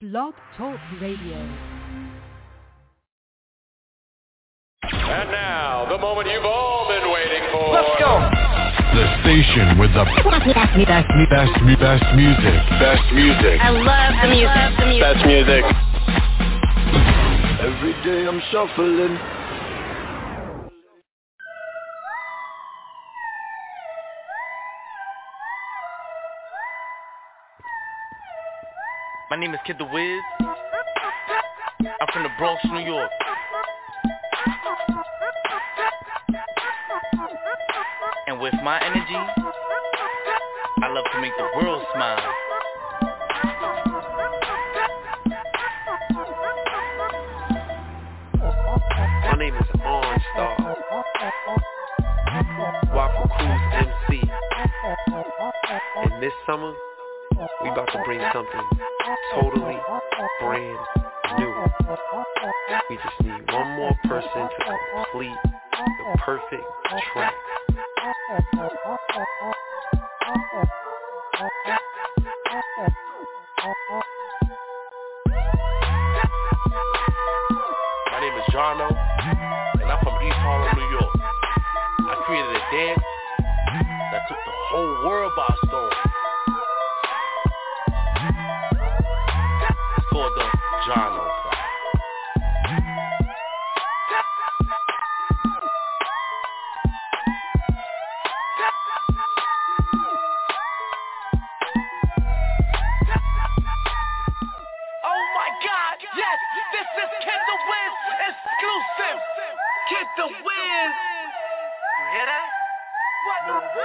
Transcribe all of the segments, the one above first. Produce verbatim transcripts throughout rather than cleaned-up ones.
Blog Talk Radio. And now, the moment you've all been waiting for. Let's go! The station with the best, best, best music. Best music. I love the music. Love the music. Best music. Every day I'm shuffling. My name is Kid the Wiz. I'm from the Bronx, New York. And with my energy, I love to make the world smile. My name is OnStar, Waffle Cruise M C. And this summer, we about to bring something totally brand new. We just need one more person to complete the perfect track. My name is Jarno, and I'm from East Harlem, New York. I created a dance that took the whole world by storm. It's called the Jarno Clap. Oh my God, yes, this is Kid the Wiz exclusive. Kid the Wiz. You hear that? What?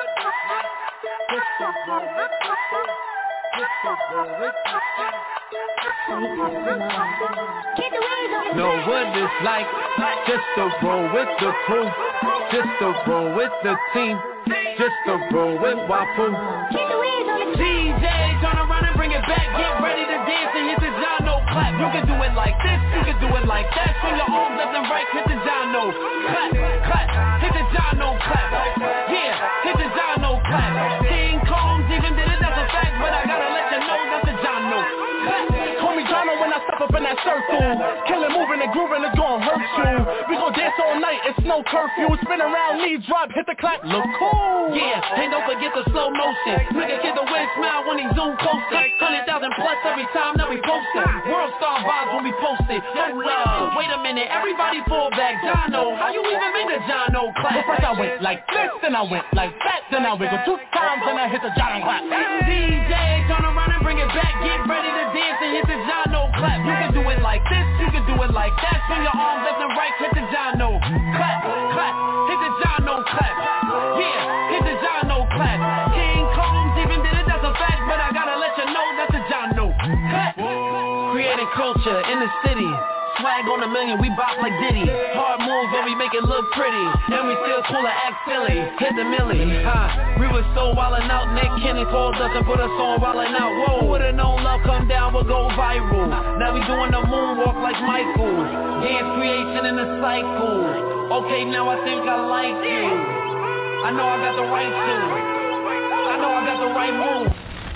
Know what it's like, just to roll with the crew, just to roll with the team, just to roll with Wafu. D J, turn around and bring it back, get ready to dance and hit the Jarno clap. You can do it like this, you can do it like that, swing your arms left and right, hit the Jarno clap, clap, hit the Jarno clap, yeah, hit the Jarno clap. King Combs even did it, that's a fact, but I gotta let you know that's the Jarno clap. Call me Jarno when I step up in that circle, killing, moving and grooving, it's gonna hurt you. We gon' dance all night, it's no curfew, spin around, knee drop, hit the clap, look cool. Yeah, and don't forget the slow motion, nigga Kid the Wiz smile when he zoom closer, hundred thousand plus every time that we post it. World star vibes when we post it. Hold up, wait a minute, everybody fall back. Jarno, how you even make the Jarno clap? But first I went like this, then I went like that, then I wiggle two times, then I hit the Jarno clap. D J, turn around and bring it back, get ready to dance and hit the Jarno clap. You can do it like this, you can do it like that, swing your arms left and right, hit the Jarno clap, clap, hit the Jarno clap. Yeah, hit the Jarno clap. King Combs even did it, that's a fact, but I gotta let you know that's the Jarno clap. Creating culture in the city, swag on a million, we bop like Diddy. Hard moves but we make it look pretty, and we still cool and act silly. Hit the millie, huh? We was so wildin' out, Nick Cannon called us and put us on wildin' out. Whoa, would've known love come down would go viral. Now we doing the moonwalk like Michael. Dance creation in a cycle. Okay, now I think I like you. I know I got the right suit. I know I got the right move.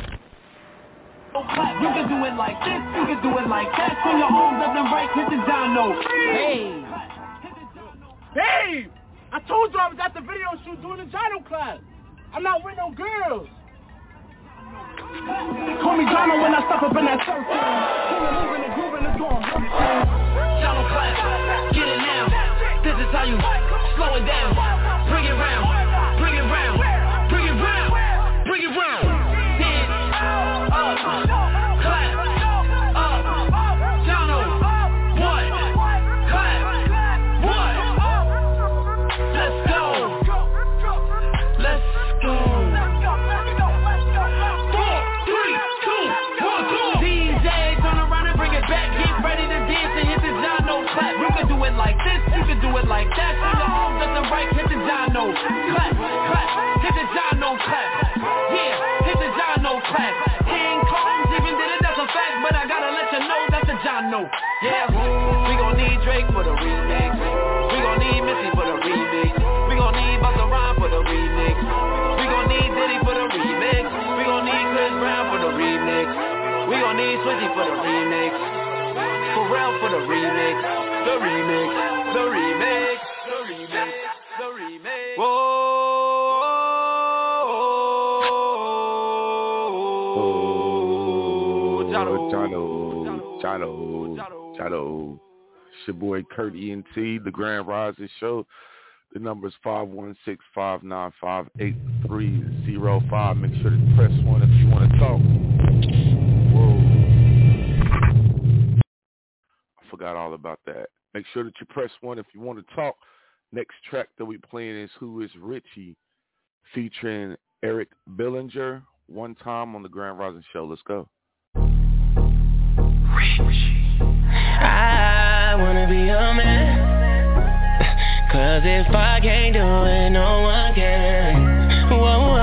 You can do it like this, you can do it like that, swing your arms left and right, hit the Jarno. Hey! Hey! I told you I was at the video shoot doing the Jarno clap. I'm not with no girls. Call me Jarno when I step up in that circle. Moving, moving and grooving, it's going hurt you. Jarno clap, get it now. This is how you slow it down. Bring it round, bring it round, bring it round, bring it round. Dance, up, clap, up, Jarno, what, clap, what, let's go, let's go. Four, three, two, one, go. D J, turn around and bring it back, get ready to dance and hit the Jarno clap. You can do it like this, you can do it like that, swing your arms left and right, hit the Jarno clap, clap, hit the Jarno clap, yeah, hit the Jarno clap. King Combs even did it, that's a fact, but I gotta let you know that's the Jarno. Yeah, we gon' need Drake for the remix, we gon' need Missy for the remix, we gon' need Busta Rhymes for the remix, we gon' need Diddy for the remix, we gon' need Chris Brown for the remix, we gon' need Swizzy for the remix. remix. Pharrell for the remix. The remix. The remix. The remix. The remix. Whoa. Jono. Jono. Jono. Jono. It's your boy Kurt E N T, the Grand Rising Show. The number is five one six, five nine five, eight three zero five. Make sure to press one if you want to talk. Whoa. I forgot all about that. Make sure that you press one if you want to talk. Next track that we playing is Who Is Richie, featuring Eric Bellinger. One time on the Grand Rising Show. Let's go. Richie. I wanna be a man. Cause if I can't do it, no one can. Whoa, whoa.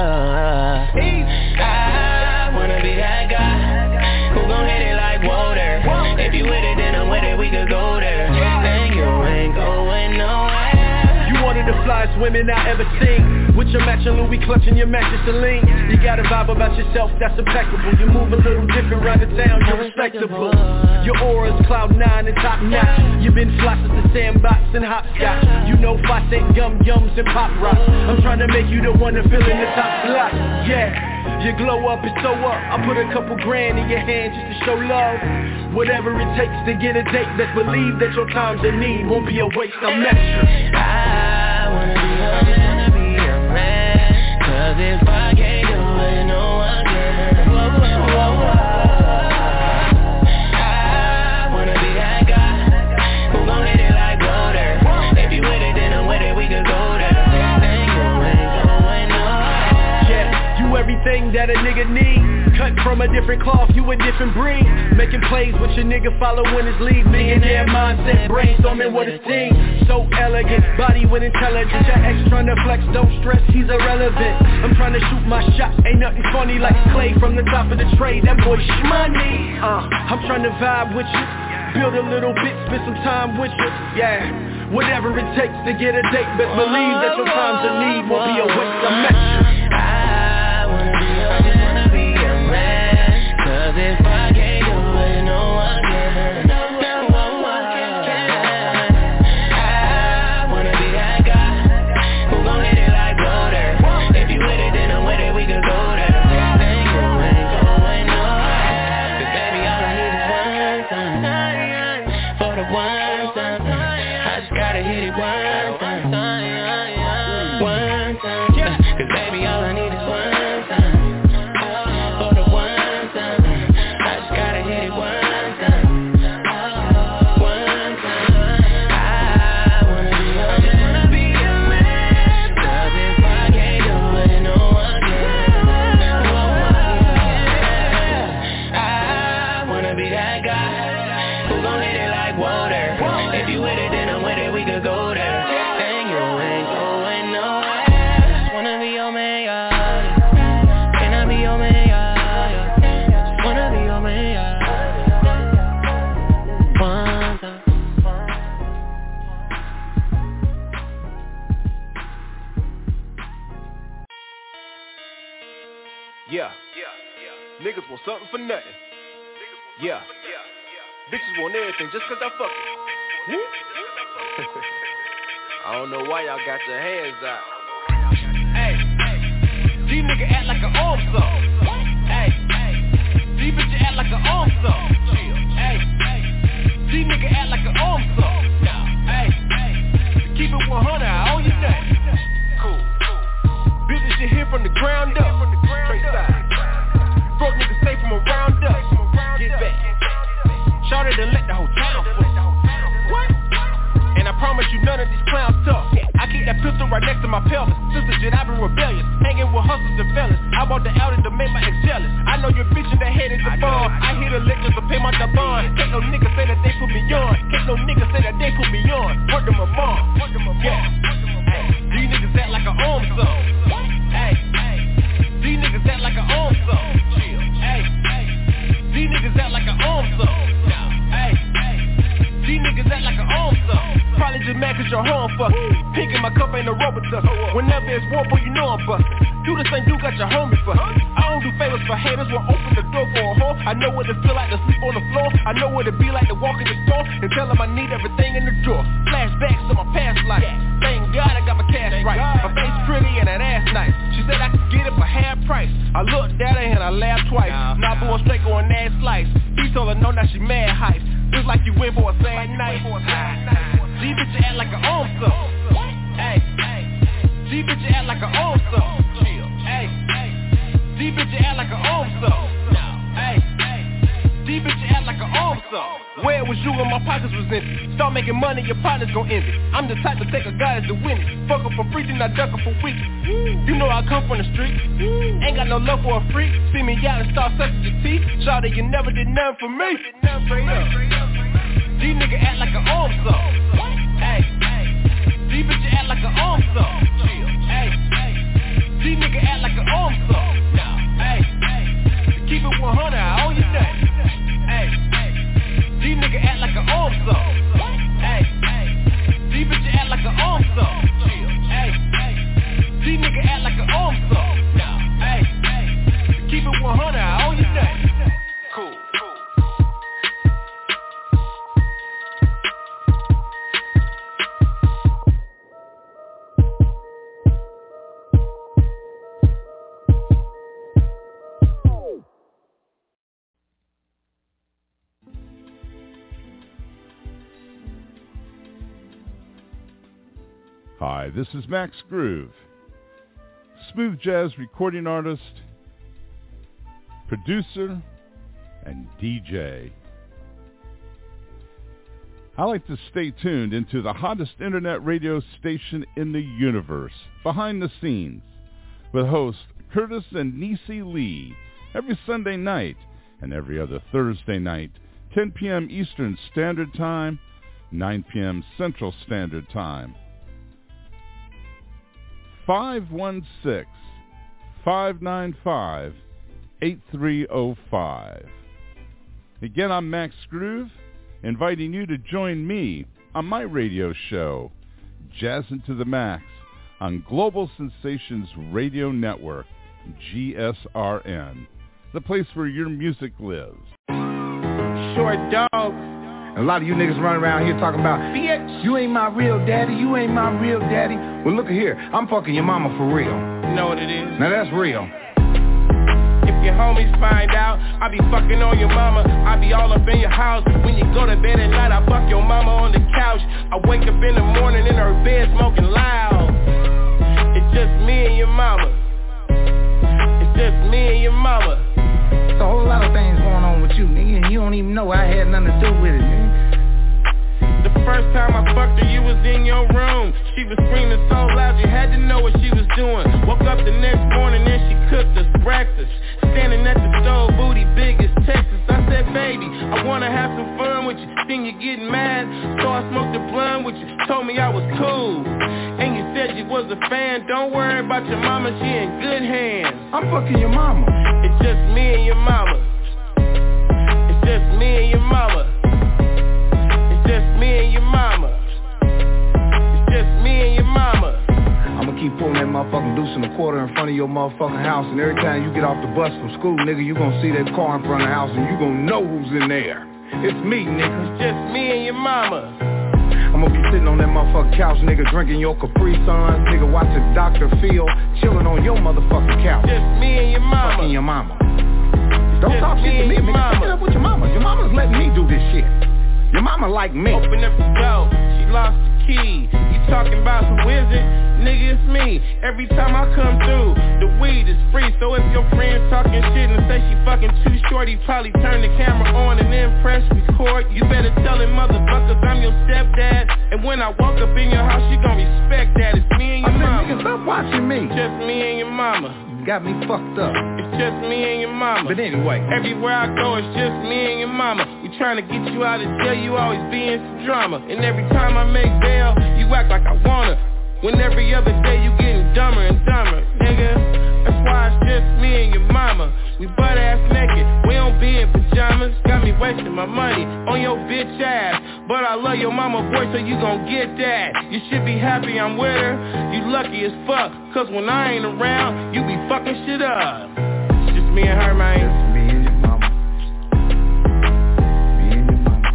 I wanna be that guy who gon' hit it like water. If you with it, then I'm with it, we could go there. Then you ain't going nowhere. You one of the flyest women I ever seen. With your matching Louis clutching your mattress Celine. You got a vibe about yourself that's impeccable. You move a little different around the town, you're respectable. Your aura's cloud nine and top notch. You've been fly since the sandbox and hopscotch. You know Fosset, gum yums and pop rocks. I'm trying to make you the one to fill in the top slot. Yeah. You glow up and so up. I put a couple grand in your hand just to show love. Whatever it takes to get a date. Let's believe that your time's in need won't be a waste. I'm extra. I wanna be a man, be a man. Cause if I can't do it, no one can. Whoa, whoa, whoa, whoa. I wanna be that guy who gon' hit it like water. If you with it, then I'm with it, we could go there. Then you ain't going nowhere. Yeah, you everything that a nigga need. Cut from a different cloth, you a different breed. Making plays with your nigga following his lead. Millionaire mindset, brainstorming what his team. So elegant, body with intelligence. Your ex tryna flex, don't stress, he's irrelevant. I'm trying to shoot my shot, ain't nothing funny like Clay from the top of the tray. That boy shmoney. Uh, I'm trying to vibe with you. Build a little bit, spend some time with you. Yeah, whatever it takes to get a date. But believe that your time's in need won't be a waste. I'm extra. I wanna be a, just wanna be a man. Cause if I can't do it, no one can. No one can. I wanna be that guy who gon' hit it like water. If you with it, then I'm with it, we could go there. Then you ain't going nowhere. Cause baby, all I need is one time. For the one time, I just gotta hit it one time. One time. Cause baby, all I need is one time. For the one time, I just gotta hit it one time. One time. I wanna be a, just wanna be a man. Cause if I can't do it, no one can. No one can. I wanna be that guy who gon' hit it like water. If you with it, then I'm with it, we could go there. And you ain't going nowhere. Just wanna be your man, yeah. Can I be your man, yeah? Just wanna be your man, yeah. One time. Yeah. Niggas want something for nothing. Yeah. Bitches want everything just cause I fuck it. I don't know why y'all got your hands out. Hey, these niggas act like an arm song. Hey, these bitches act like an arm song. Hey, these niggas act like an arm song. Hey, keep it one hundred, I owe you nothing. Cool. Build this shit here from the ground up. Straight side. Broke niggas stay from around us. Get back. Shorty done let the whole town fool. What? And I promise you none of these clowns tough. I keep that pistol right next to my pelvis. Sister shit, I been rebellious. Hanging with hustlers and fellas. I bought the Audi to make my ex jealous. I know your bitch in that head is a bomb. I hear the liquors to pay my bond. Can't no nigga say that they put me on. Can't no nigga say that they put me on. Work them a bomb. Yeah. Hey, these niggas act like an arm song. Hey, these niggas act like an arm song. Hey, these niggas act like an arm song. Hey, these niggas act like an arm song. Probably just mad cause your your horn fucked. Pink in my cup ain't no rubber duck. Whenever it's war, boy, you know I'm bustin'. You the same dude got your homie fucked. I don't do favors for haters, will open the door for a hoe. I know what it feel like to sleep on the floor. I know what it be like to walk in the store and tell them I need everything in the drawer. Flashbacks to my past life. Thank God I got my cash right. My face pretty and that ass nice. She said I could get it for half price. I looked at her and I laughed twice. Now boo straight going ass slice. He told her no, now she mad hype. Just like you went for a sad night. These bitches act like an own stuff. Hey, these bitches act like an own stuff. Hey, these bitches act like an own stuff. Hey, these bitches act like an own stuff. Where was you when my pockets was empty? Start making money, your partner's gon' end it. I'm the type to take a guy as the win it. Fuck her for free, then I duck her for weeks. You know I come from the street. Ain't got no love for a freak. See me out and start sucking your teeth. Shawty, you never did nothing for me. These niggas act like an arm suck. Hey, these bitches act like an arm suck. Hey, these niggas act like an arm suck. Hey, keep it one hundred, I owe you nothing. Hey, these niggas act like an arm suck. Hey, these bitches act like an arm suck. Hey, these niggas act like an arm suck. Hey, keep it one hundred, I owe you nothing. Cool. Hi, this is Max Groove, smooth jazz recording artist, producer, and D J. I like to stay tuned into the hottest internet radio station in the universe, Behind the Scenes, with hosts Curtis and Niecy Lee, every Sunday night and every other Thursday night, ten p.m. Eastern Standard Time, nine p.m. Central Standard Time. five one six, five nine five, eight three zero five. Again, I'm Max Groove, inviting you to join me on my radio show, Jazzin' to the Max, on Global Sensations Radio Network, G S R N, the place where your music lives. Short dog. A lot of you niggas running around here talking about, bitch, you ain't my real daddy, you ain't my real daddy. Well, look at here, I'm fucking your mama for real. You know what it is? Now that's real. If your homies find out, I be fucking on your mama, I be all up in your house. When you go to bed at night, I fuck your mama on the couch. I wake up in the morning in her bed smoking loud. It's just me and your mama. It's just me and your mama. It's a whole lot of things going on with you, nigga, and you don't even know I had nothing to do with it, nigga. The first time I fucked her, you was in your room. She was screaming so loud, you had to know what she was doing. Woke up the next morning and she cooked us breakfast. Standing at the stove, booty big as Texas. I said, baby, I wanna have some fun with you. Then you getting mad, so I smoked a blunt with you. Told me I was cool, and you said you was a fan. Don't worry about your mama, she in good hands. I'm fucking your mama. It's just me and your mama. It's just me and your mama. It's just me and your mama. It's just me and your mama. I'ma keep pulling that motherfucking deuce in the quarter in front of your motherfucking house. And every time you get off the bus from school, nigga, you gonna see that car in front of the house and you gonna know who's in there. It's me, nigga. It's just me and your mama. I'm gonna be sitting on that motherfucking couch, nigga, drinking your Capri Suns, nigga, watching Doctor Phil, chilling on your motherfucking couch. Just me and your mama. Fucking your mama. Don't Just talk me shit to me, and your nigga. Take it up with your mama. Your mama's letting me do this shit. Your mama like me. Open up the door, she lost the key. You talking about who is it? Nigga, it's me. Every time I come through, the weed is free. So if your friend's talking shit and say she fucking too short, he probably turn the camera on and then press record. You better tell him motherfuckers I'm your stepdad. And when I walk up in your house, you gon' respect that. It's me and your I mama. said, nigga, stop watching me. Just me and your mama. Got me fucked up. It's just me and your mama. But anyway, everywhere I go, it's just me and your mama. We trying to get you out of jail, you always be in some drama. And every time I make bail, you act like I wanna. When every other day you getting dumber and dumber, nigga. That's why it's just me and your mama. We butt ass naked, we don't be in pajamas. Got me wasting my money on your bitch ass. But I love your mama, boy, so you gon' get that. You should be happy I'm with her. You lucky as fuck, cause when I ain't around, you be fucking shit up. It's just me and her, man. Just me and your mama. Me and your mama.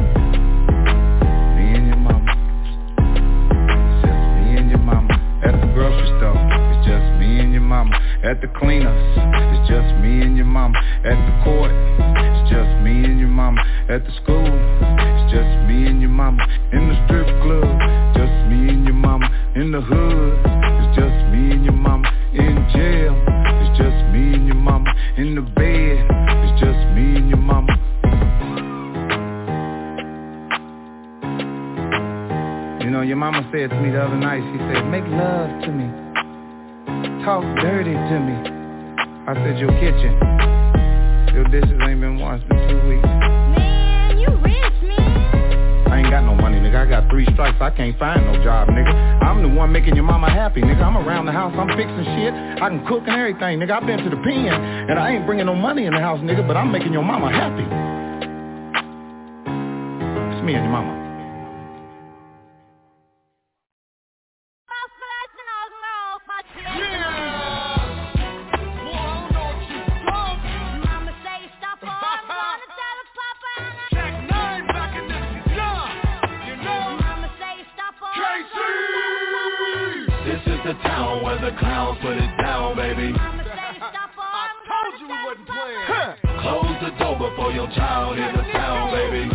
Me and your mama. It's just me and your mama. At the grocery store, it's just me and your mama. At the cleaners, it's just me and your mama. At the court, it's just me and your mama. At the school, it's just me and your mama. In the strip club, just me and your mama. In the hood, it's just me and your mama. In jail, it's just me and your mama. In the bed, it's just me and your mama. You know, your mama said to me the other night, she said, make love to me. Talk dirty to me. I said, your kitchen. Your dishes ain't been washed in two weeks. Man, you rich, man. I ain't got no money, nigga. I got three strikes. I can't find no job, nigga. I'm the one making your mama happy, nigga. I'm around the house. I'm fixing shit. I can cook and everything, nigga. I've been to the pen, and I ain't bringing no money in the house, nigga, but I'm making your mama happy. It's me and your mama. The town where the clowns put it down, baby. I told you we wasn't playing. Huh. Close the door before your child hears the sound, baby.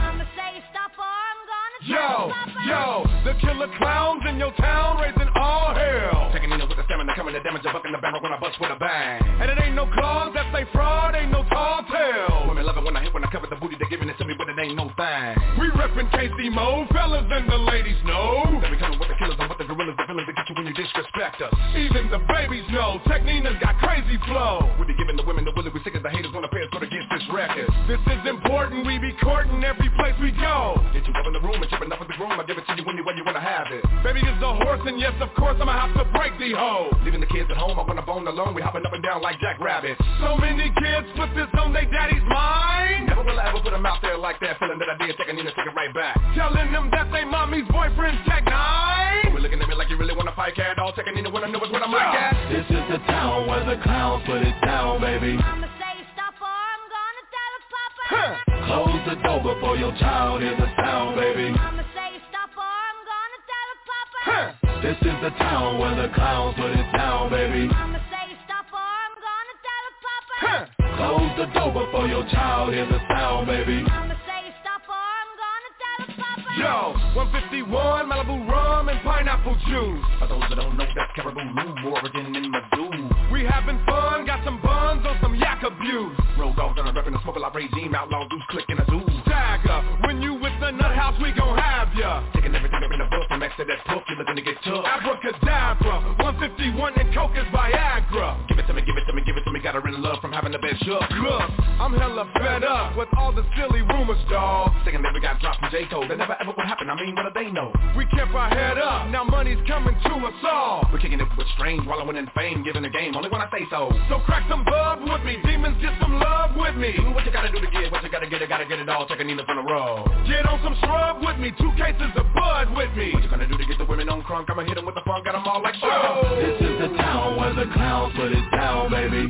Yo, yo, the killer clowns in your town raising all hell. Taking in with the stamina, coming to damage a buck in the barrel when I bust with a bang. And it ain't no claws, that say fraud, ain't no tall tale. Women love it when I hit, when I cover the booty, they giving it to me, but it ain't no thing. We reppin' K C Mo, fellas and the ladies know. They be coming with the killers and with the gorillas, the villains that get you when you disrespect us. Even the babies know, Tech Nina's got crazy flow. We be giving the women the willy, we sick as the haters wanna pay us good against this record. This is important, we be courting every place we go. Get you up in the room and chipping up with the groom, I give it to you any way you wanna have it. Baby is the horse and yes, of course, I'ma have to break the hoe. Leaving the kids at home, I wanna bone alone, we hopping up and down like Jack Rabbit. So many kids put this on their daddy's mind. Never will I ever put them out there like that, feeling that I did, taking in and take it right back. Telling them that they mommy's boyfriend's Tech Nine. We're looking at me like you really wanna fight, cat, all taking in and when I know it's what I'm like at. This is the town where the clowns put it down, baby. Mama say stop or I'm gonna tell her papa. Huh. Close the door before your child hears the sound, baby. Mama say stop or I'm gonna tell her papa. Huh. This is the town where the clowns put it down, baby. Mama say stop or I'm gonna tell her papa. Huh. Close the door before your child hears the sound, baby. Mama say stop or I'm gonna tell her papa. Yo, one fifty-one, Malibu rum and pineapple juice. For those that don't know, that's Caribou Lou, Oregon and Mizzou. We having fun, got some buns on some yak abuse. Road dogs on a rep and a smoke like regime, outlaw dudes clicking a zoo. Stagger, when you with the nut house, we gon' have ya. Taking everything up in the book from X to that book, you're looking to get tough. Abracadabra, one fifty-one and coke is Viagra. Give it to me, give it to me, give it to me, got her in love from having the best shook. Look, I'm hella fed up with all the silly rumors, dawg. Thinking that we got dropped from J-Cole, that never ever would happen, I mean, what do they know? We kept our head up, now money's coming to us all. We're kicking it with strange, while I win in fame, giving the game, only when I say so. So crack some bub with me, demons get some love with me. Do what you gotta do to get, what you gotta get, it gotta get it all, taking Nina from the road. Get on some shrub with me, two cases of bud with me. What you gonna do to get the women on crunk? I'ma hit them with the funk, got them all like oh. This is the town where the clowns put it down, baby.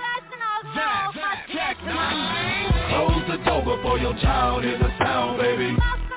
Zach, Zach, Tech Nine. Close the door before your child hears the sound, baby.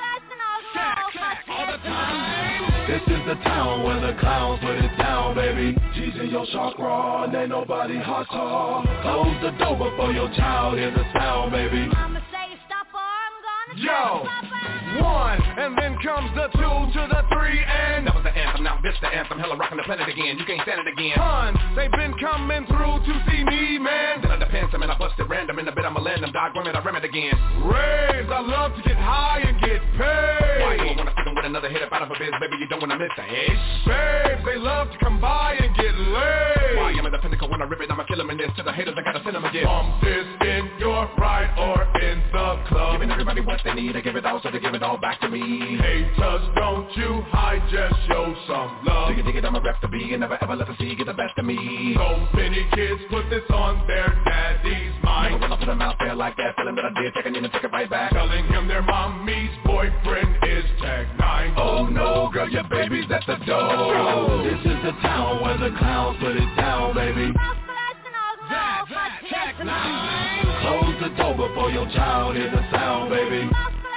Zach, Zach, all the time. This is the town where the clowns put it down, baby. G's in your chakra, and ain't nobody hotter. Close the door before your child hears the sound, baby. Mama say stop or I'm gonna Yo, one, and then comes the two to the three, and that was the anthem, now this the anthem, hella rocking the planet again, you can't stand it again. Tons, they've been coming through to see me, man. Then I depend some and I busted random in the bit I'ma land them, dog, women, I rim it again. Raise, I love to get high and get paid. Why you wanna see them with another hit up out of a biz, baby, you don't wanna miss the edge. Babes, they love to come by and get laid. Why I'm in the pinnacle when I rip it, I'ma kill them in this, to the haters I gotta send them again. Bump this in your ride or in the club. Giving everybody what they need, I give it all, so they give it all back to me. Haters, don't you hide, just show some love. Dig it, dig it, I'm a rep to be, and never ever let the sea get the best of me. So many kids put this on their daddy's mind. Never will I put them out there like that, feeling that I did, taking in and take it right back. Telling him their mommy's boyfriend the dough. This is the town where the clowns put it down, baby. Close the door before your child hears the sound, baby.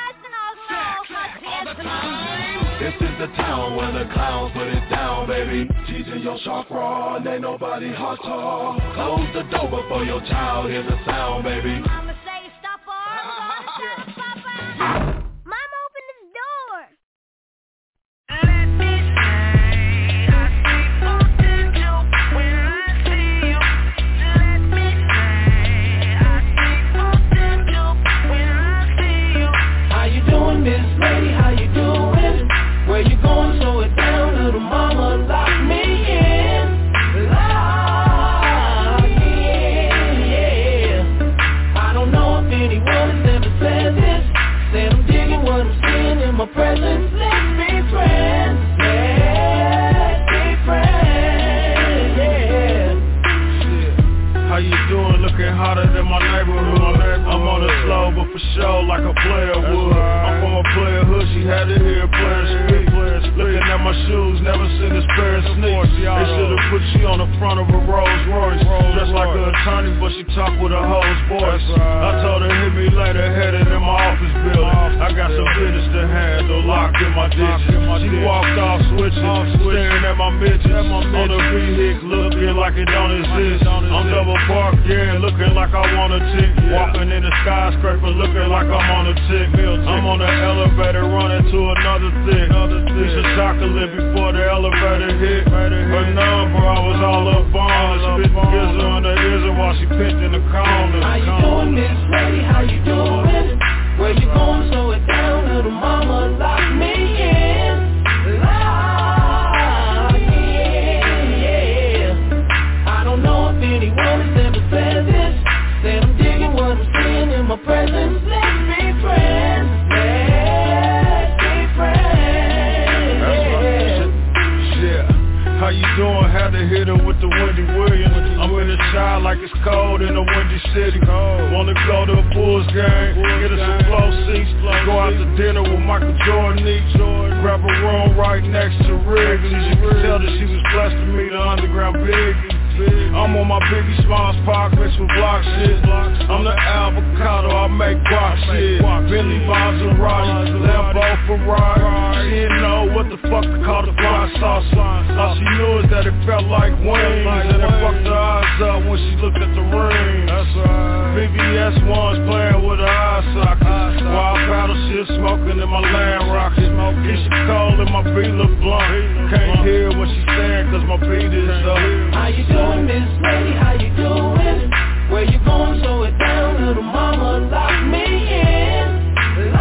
This is the town where the clowns put it down, baby. Teaching your chakra, and ain't nobody hot talk. Close the door before your child hears the sound, baby. Mama say stop or I'm gonna tell Papa. Mama, open this door. Let me say I see potential when I see you. Let me say I see potential when I see you. How you doing, Miss Lady? How you doing? Where you going? Slow it down, little mama, lock me in. Lock me in, yeah. I don't know if anyone has ever said this. Said I'm digging what I'm seeing in my presence. Let's be friends, let's be friends, yeah. How you doing? Looking hotter than my neighborhood. I'm on the slow, but for sure, like a player would. I'm from a player hood, she had to hear players speak. Looking at my shoes, never seen this pair of sneakers. They should've put you on the front of a Rolls Royce. Dressed like an attorney, but she talk with a hoe's voice. I told her hit me later, headed in my office building. I got some business to handle, locked in my digits. She walked off switching, staring at my midgets. On the vehicle, looking like it don't exist. I'm double parked, yeah, looking like I want a tick. Walking in the skyscraper, looking like I'm on a tick. I'm on the elevator, running to another thing. Piece of chocolate before the elevator hit. Her number, I was all up on her. Spit the gizzle in the ears while she pinched in the corner. How you doing, Miss Lady? How you doing? Where you going? Slow it down, little mama, lock me in. Lock me in, yeah. I don't know if anyone has ever said this. Said I'm digging what I'm seeing in my presence. Let's be friends, let's be friends, yeah. How you doing? Had to hit her with the Wendy Williams. I'm in the shine like it's cold in a windy city. Wanna go to a Bulls game, get us some flow seats. Go out to dinner with Michael Jordan each. Grab a room right next to Wrigley's. You can tell that she was blessed to meet the underground Biggie. I'm on my Biggie Smalls park mixed with block shit. I'm the avocado, I make guac shit. Bentley Maserati, Lambo Ferrari. She didn't know what the fuck to call the fly sauce. All she knew is that it felt like wings. And it fucked her eyes up when she looked at the ring. V V S ones playing with her eye sockets. Wild paddle shit smoking in my Land Rocket. Keisha Cole and my beat look blunt. Can't hear what she's saying cause my beat is up. How you doing, Miss Lady? How you doing? Where you going? Slow it down, little mama, lock me in.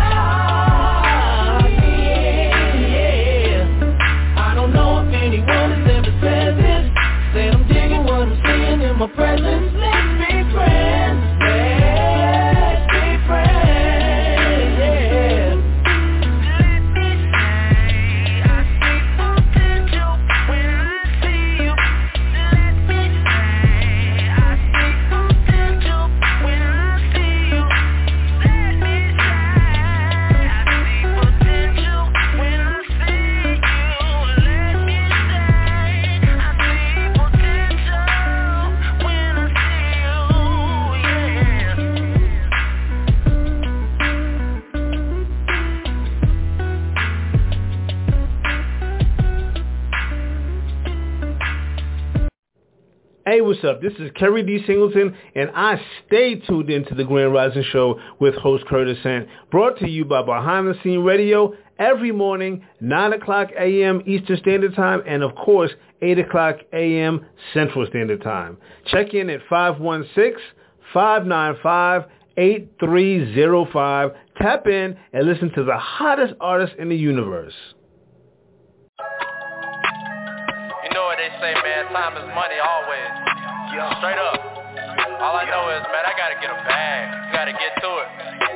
Lock me in, yeah. I don't know if anyone has ever said this. Said I'm digging what I'm seeing in my presence. Let's be friends, let's be friends, yeah. Let me say I see potential when I see you. Let me say I see potential when I see you. Let me say I see potential when I see you. Let me say I see potential when I see you, yeah. Hey, what's up? This is Kerry D. Singleton, and I stay tuned into the Grand Rising Show with host Curtis Sant, brought to you by Behind the Scene Radio every morning, nine o'clock a.m. Eastern Standard Time, and of course, eight o'clock a.m. Central Standard Time. Check in at five one six, five nine five, eight three zero five. Tap in and listen to the hottest artists in the universe. You know what they say, man, time is money always. Yeah. Straight up. All I know is, man, I gotta get a bag. You gotta get to it.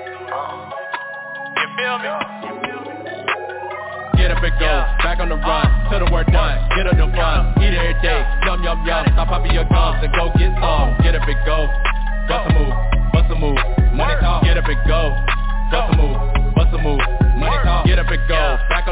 You feel me? Get up and go, back on the run, till the work done, get up the fun, eat every day, yum yum yum, stop popping your gums and go get some. Get up and go, bust a move, bust a move, money talk. Get up and go, bust a move, bust a move, money talk. Get up and go, back on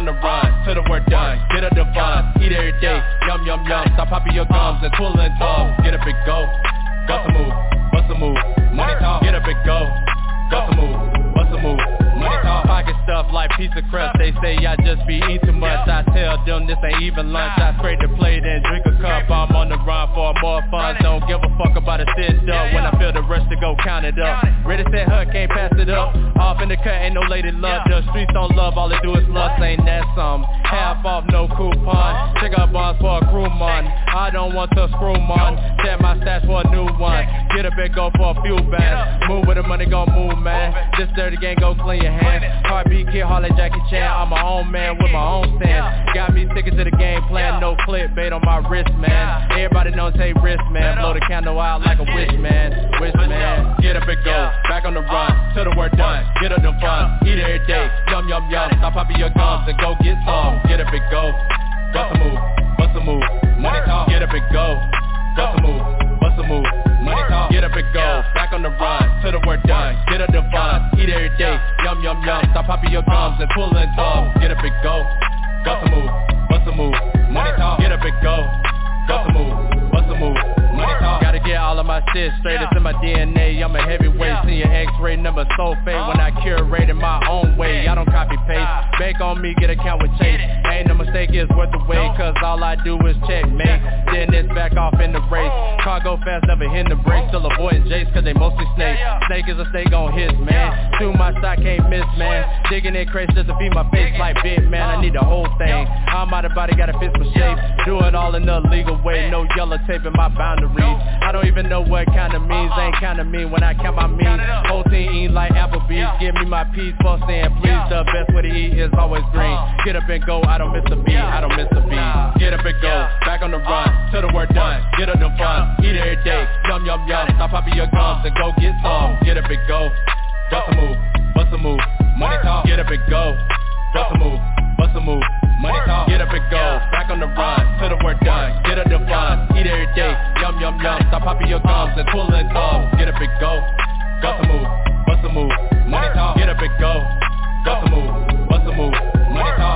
on the run, till the work done. Get up the fun, eat every day. Yum, yum, yum. Stop popping your gums and twirling thumbs. Get up and go. Bust a move, bust a move. Money talk. Get up and go. Bust a move, bust a move. Money talk. Pocket stuff like pizza crust. They say I just be eating too much. I tell them this ain't even lunch. I scrape the plate and drink a cup. I'm on the run for more fun. Don't give a fuck about a sit up. When I feel the rush to go count it up. Ready, set, her, can't pass it up. Off in the cut, ain't no lady love. The streets don't love, all they do is lust. Ain't that some? Half off, no coupon. Check out bonds for a crew man. I don't want to screw man. Set my stash for a new one. Get up and go for a few bands. Move with the money, gon' move, man. This dirty gang, go clean your hands. Heartbeat, kid, Harley, Jackie Chan. I'm my own man with my own stance. Got me sticking to the game plan. No clickbait on my wrist, man. Everybody knows take risk, man. Blow the candle out like a wish, man. Wish, man. Get up and go. Back on the run. Till the work done. Get up the fun. Eat every day. Yum, yum, yum. Stop popping your gums and go get some. Get up and go. Bust a move. Bust a move. Money talk. Get up and go. Bust a move. Bust a move. Money talk. Get up and go. Back on the run. Till the work done. Get up the fun. Eat every day. Yum, yum, yum. Stop popping your gums and twirling thumbs. Get up and go. Bust a move. Bust a move. Money talk. Get up and go. Bust a move. Bust a move. Money talk. Gotta get all of my shit straight. It's in my D N A. I'm a heavyweight. See your X-ray number so fake when I curate in my own way. I don't copy paste. Bank on me, get a count with Chase. Ain't no mistake, it's worth the wait. Cause all I do is checkmate. Then it's back off in the race. Car go fast, never hitting the brakes. Still avoiding Jace cause they mostly snakes. Snake is a snake on his, man. Shoot my shot, can't miss, man. Digging in crates just to feed my face like big, man. I need the whole thing. I'm out of body, got a fist for shape. Do it all in the legal way. No yellow tape in my boundaries. I don't even know what kind of means. Ain't kind of mean when I count my means. Whole team eat like Applebee's. Give me my piece for saying please. The best way to eat is always green. Get up and go, I don't miss a beat. I don't miss a beat. Get up and go, back on the run. Till the work done, get up the fun. Eat every day, yum yum yum. Stop popping your gums and go get some. Get up and go, bust a move, bust a move. Money talk, get up and go, bust a move, bust a move. Money talk, get up and go, back on the run. Till the work done, get up the fun. Eat every day, yum yum yum. Stop popping your gums and twirling thumbs. Get up and go, bust a move, bust a move. Money talk, get up and go, bust a move, bust a move. Money talk.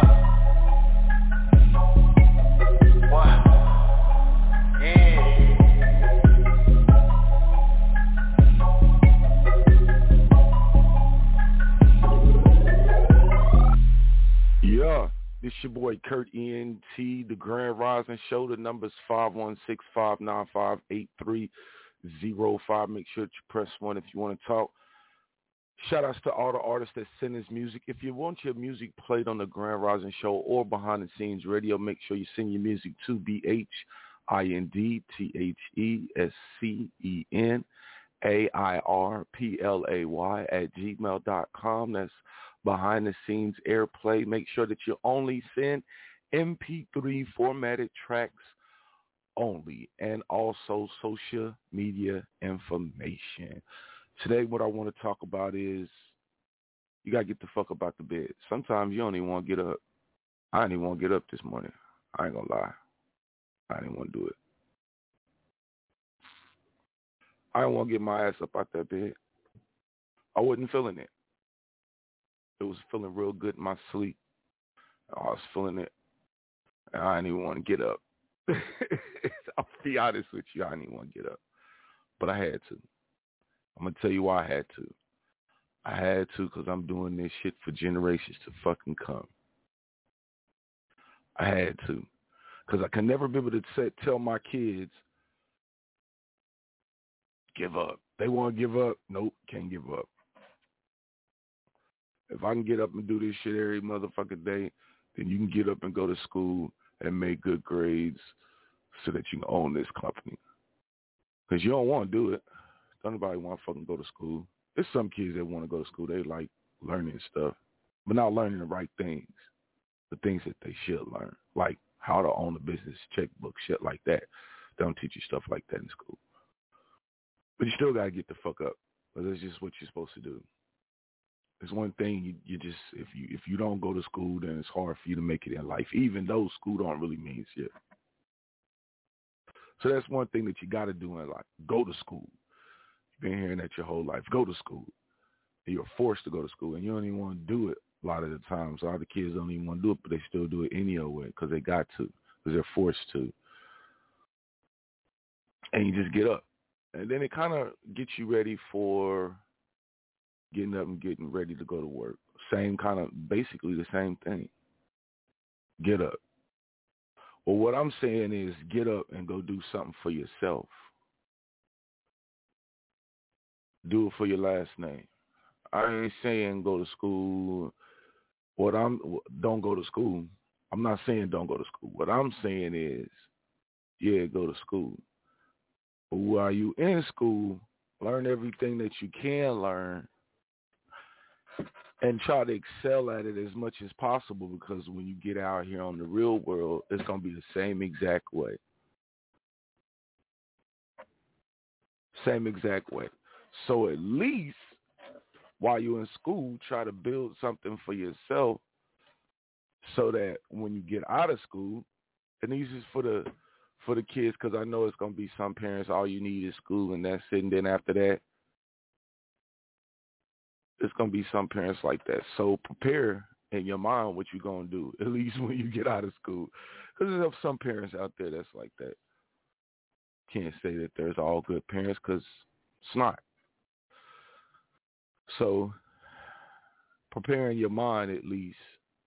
Wow. Yeah, this your boy Kurt E N T, the Grand Rising Show. The number's five one six, five nine five, eight three zero five. Make sure that you press one if you want to talk. Shout outs to all the artists that send us music. If you want your music played on the Grand Rising Show or behind the scenes radio, make sure you send your music to B H I N D T H E S C E N A I R P L A Y at gmail dot com. That's behind the scenes airplay. Make sure that you only send M P three formatted tracks only, and also social media information. Today what I want to talk about is you got to get the fuck up out the bed. Sometimes you don't even want to get up. I didn't even want to get up this morning. I ain't going to lie. I didn't want to do it. I didn't want to get my ass up out that bed. I wasn't feeling it. It was feeling real good in my sleep. I was feeling it. And I didn't even want to get up. I'll be honest with you. I didn't even want to get up. But I had to. I'm going to tell you why I had to. I had to because I'm doing this shit for generations to fucking come. I had to. Because I can never be able to say, tell my kids, give up. They want to give up. Nope, can't give up. If I can get up and do this shit every motherfucking day, then you can get up and go to school and make good grades so that you can own this company. Because you don't want to do it. Don't nobody want to fucking go to school. There's some kids that want to go to school. They like learning stuff, but not learning the right things, the things that they should learn, like how to own a business, checkbook, shit like that. They don't teach you stuff like that in school. But you still got to get the fuck up, because that's just what you're supposed to do. There's one thing you, you just, if you if you don't go to school, then it's hard for you to make it in life, even though school don't really mean shit. So that's one thing that you got to do in life. Go to school. You've been hearing that your whole life. Go to school. And you're forced to go to school, and you don't even want to do it a lot lot of the times. A lot of the kids don't even want to do it, but they still do it anyway because they got to, because they're forced to. And you just get up. And then it kind of gets you ready for getting up and getting ready to go to work. Same kind of, basically the same thing. Get up. Well, what I'm saying is get up and go do something for yourself. Do it for your last name. I ain't saying go to school. What I'm don't go to school. I'm not saying don't go to school. What I'm saying is, yeah, go to school. But while you in school, learn everything that you can learn and try to excel at it as much as possible, because when you get out here on the real world, it's going to be the same exact way. Same exact way. So at least while you're in school, try to build something for yourself so that when you get out of school, and this is for the for the kids, because I know it's going to be some parents, all you need is school and that's it, and then after that, it's going to be some parents like that. So prepare in your mind what you're going to do, at least when you get out of school. Because there's some parents out there that's like that. Can't say that there's all good parents because it's not. So prepare in your mind at least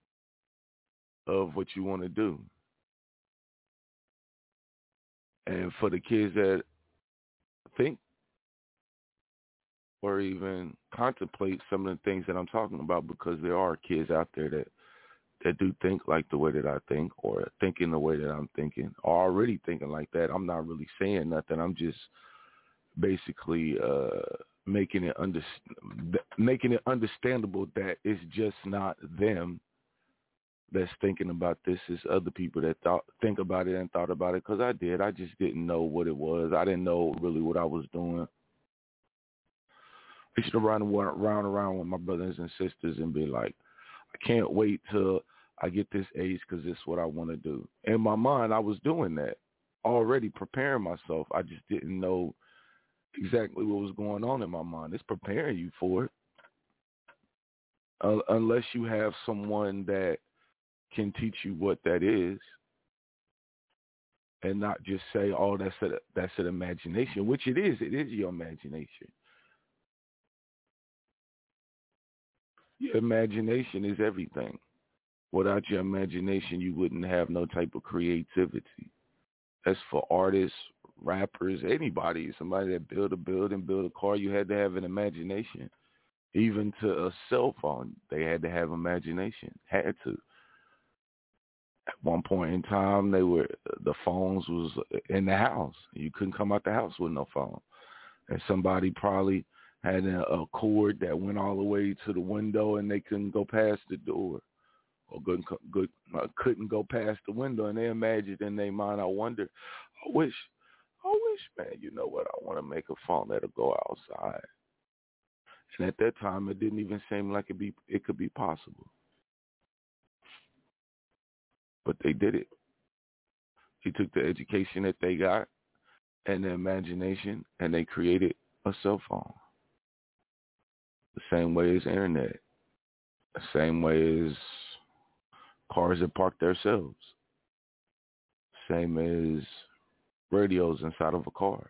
of what you want to do. And for the kids that think or even contemplate some of the things that I'm talking about, because there are kids out there that, that do think like the way that I think, or thinking the way that I'm thinking, or already thinking like that. I'm not really saying nothing. I'm just basically uh, making it under, making it understandable that it's just not them that's thinking about this. Is other people that thought think about it and thought about it, because I did. I just didn't know what it was. I didn't know really what I was doing. I used to run around around with my brothers and sisters and be like, I can't wait till I get this age because this is what I want to do. In my mind, I was doing that, already preparing myself. I just didn't know exactly what was going on in my mind. It's preparing you for it. Uh, unless you have someone that can teach you what that is and not just say, oh, that's a, that's an imagination, which it is. It is your imagination. Your imagination is everything. Without your imagination, you wouldn't have no type of creativity. That's for artists, rappers, anybody, somebody that build a building, build a car. You had to have an imagination. Even to a cell phone, they had to have imagination, had to. At one point in time, they were the phones was in the house. You couldn't come out the house with no phone. And somebody probably had a, a cord that went all the way to the window, and they couldn't go past the door, or couldn't, good, uh, couldn't go past the window. And they imagined in their mind, I wonder, I wish, I wish, man, you know what? I want to make a phone that'll go outside. And at that time, it didn't even seem like it be it could be possible. But they did it. He took the education that they got and the imagination, and they created a cell phone. The same way as internet. The same way as cars that park themselves. Same as radios inside of a car.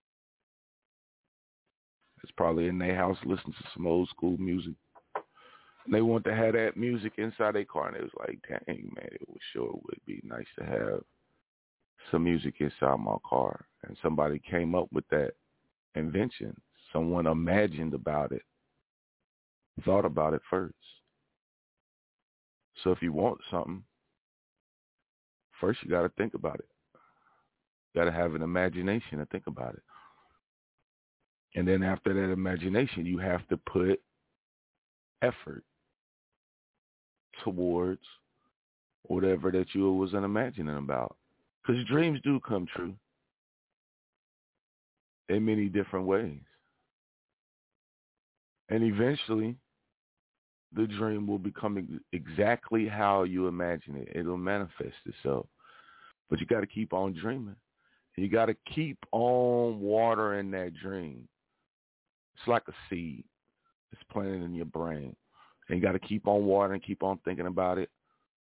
It's probably in their house listening to some old school music. And they want to have that music inside their car, and it was like, dang, man, it was sure would be nice to have some music inside my car. And somebody came up with that invention. Someone imagined about it, thought about it first. So if you want something, first you got to think about it. You got to have an imagination to think about it. And then after that imagination, you have to put effort towards whatever that you was imagining about. Because dreams do come true in many different ways. And eventually, the dream will become exactly how you imagine it. It'll manifest itself. But you got to keep on dreaming. You got to keep on watering that dream. It's like a seed. It's planted in your brain. And you got to keep on watering, keep on thinking about it.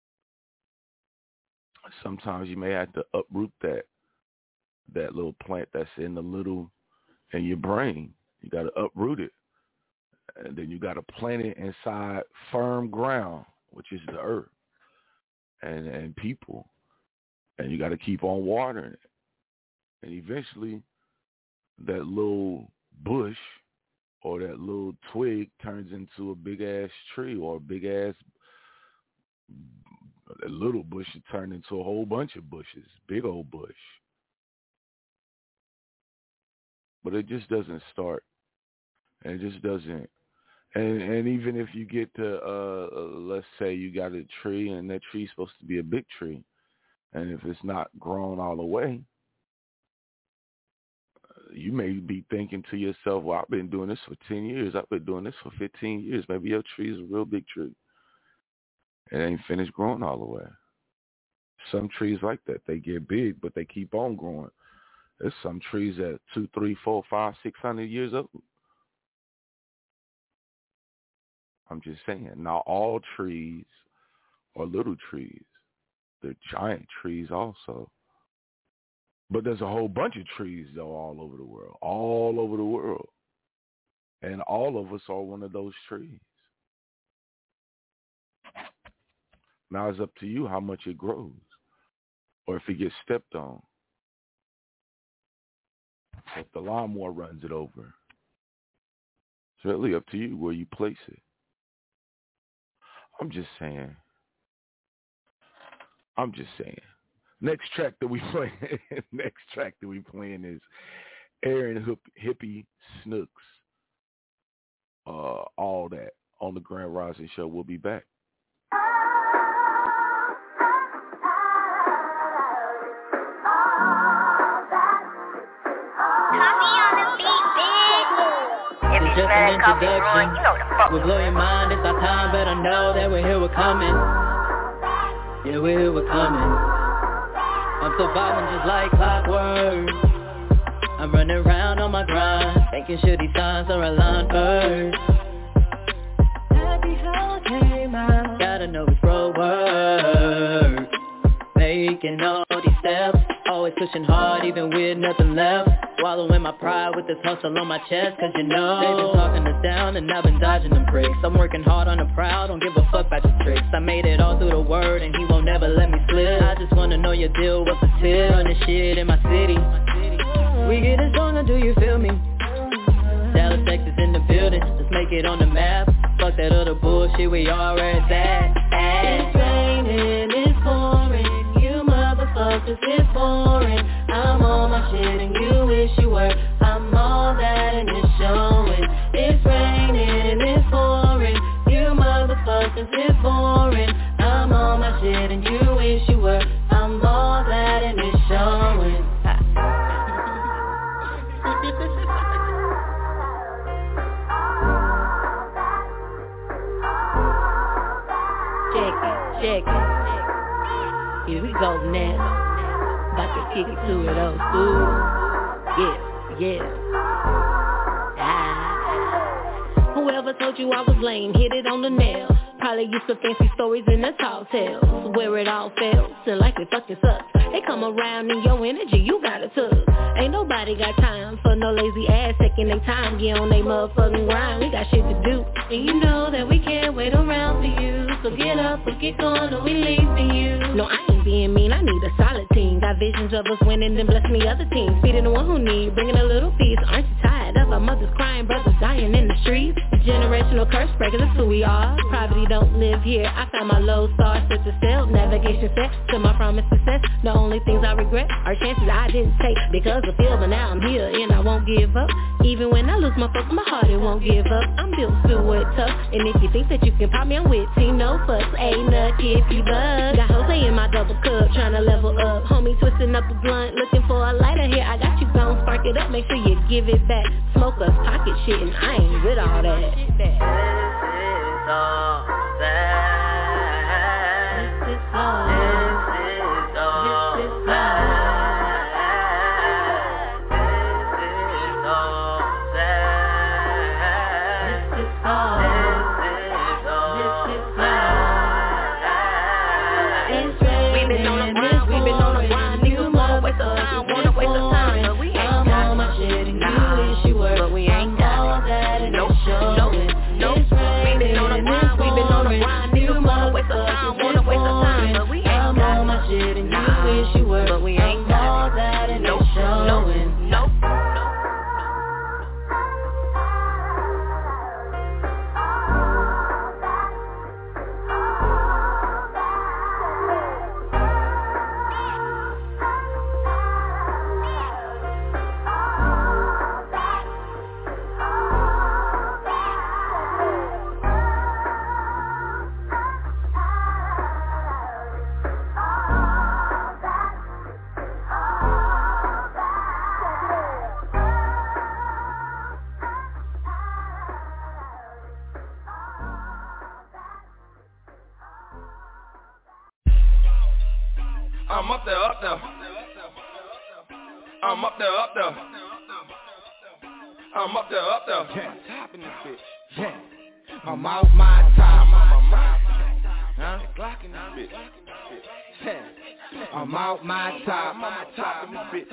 Sometimes you may have to uproot that that little plant that's in the little in your brain. You got to uproot it, and then you got to plant it inside firm ground, which is the earth and and people, and you got to keep on watering it, and eventually that little bush or that little twig turns into a big ass tree, or a big ass a little bush should turn into a whole bunch of bushes, big old bush. But it just doesn't start. And it just doesn't. And and even if you get to, uh, let's say you got a tree and that tree's supposed to be a big tree, and if it's not grown all the way, you may be thinking to yourself, well, I've been doing this for ten years. I've been doing this for fifteen years. Maybe your tree is a real big tree. It ain't finished growing all the way. Some trees like that. They get big, but they keep on growing. There's some trees that two, three, four, five, six hundred years old. I'm just saying, not all trees are little trees. They're giant trees also. But there's a whole bunch of trees, though, all over the world. All over the world. And all of us are one of those trees. Now it's up to you how much it grows, or if it gets stepped on, if the lawnmower runs it over. It's really up to you where you place it. I'm just saying. I'm just saying. Next track that we play, next track that we playing is Aaron Hippie Snooks. Uh, all that on the Grand Rising Show. We'll be back. It's just an introduction. We'll blow your mind, it's our time, but I know that we're here, we're coming. Yeah, we're here, we're coming. I'm surviving just like clockwork. I'm running around on my grind, making sure these signs are aligned first. Happy how it came out. Gotta know it's road work. Making all these steps, always pushing hard even with nothing left. Swallowing my pride with this hustle on my chest, cause you know they've been talking us down and I've been dodging them bricks. I'm working hard on the proud, don't give a fuck about your tricks. I made it all through the word and he won't never let me slip. I just wanna know your deal, what's the tip? Running shit in my city. We get it stronger, do you feel me? Dallas, Texas in the building, let's make it on the map. Fuck that other bullshit, we all where it's at. It's raining, it's pouring, you motherfuckers, it's boring. I'm on my shit and you wish you were. I'm all that and it's showing. It's raining and it's pouring, you motherfuckers, it's boring. I'm on my shit and you wish you were. I'm all that and it's showing. Check it, check it. Here we go now. About to kick it to it old school. Yeah, yeah. Ah. Whoever told you I was lame, hit it on the nail. Probably used to fancy stories in the tall tales, where it all fails, and like it fucking sucks. They come around in your energy, you gotta tug. Ain't nobody got time for no lazy ass taking their time, get on they motherfucking grind. We got shit to do, and you know that we can't wait around for you. So get up or get going or we leave for you. No, I ain't being mean, I need a solid team. Got visions of us winning, then blessing the other teams. Feeding the one who need, bringing a little peace. Aren't you tired of our mothers crying, brothers dying in the streets? Generational curse breakers, that's who we are. Poverty don't live here. I found my low star, set to sail, navigation set to my promised success. The only things I regret are chances I didn't take because I feel, but now I'm here and I won't give up. Even when I lose my focus, my heart it won't give up. I'm built through it tough, and if you think that you can pop me, I'm with team no fuss. Ain't lucky if you bug. Got Jose in my double cup, trying to level up. Homie twisting up the blunt, looking for a lighter here. I got you gon' spark it up, make sure you give it back. Smoke us pocket shit, and I ain't with all that. This is all that. This is all. This is all. This is all. This is all. This is all. I'm up there, up there. I'm up there, up there. I'm up there, up there. Yeah, top in this bitch. Yeah. I'm out my top. Huh? Glock in this bitch. Yeah. I'm out my top. I'm out top in this bitch.